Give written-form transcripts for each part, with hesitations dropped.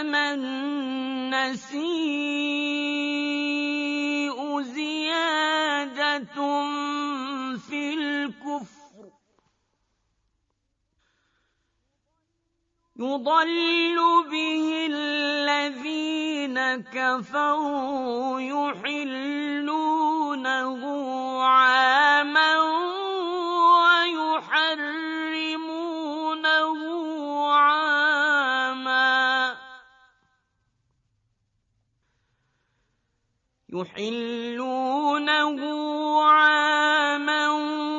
إنما النسيء زيادة في الكفر يضل به الذين كفروا يحلونه عاما ويحرمونه عاما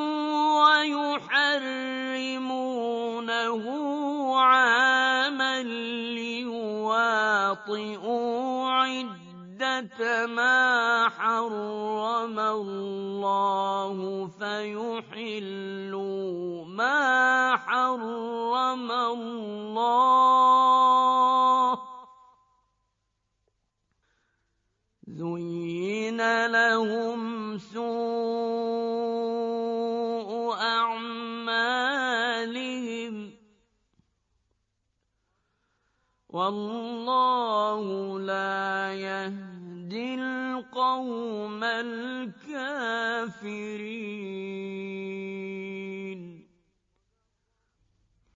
ويحرمونه عاما ليواطئوا عدة ما حرم الله فيحلوا ما حرم الله زين لهم سوء أعمالهم والله لا يهدي القوم الكافرين.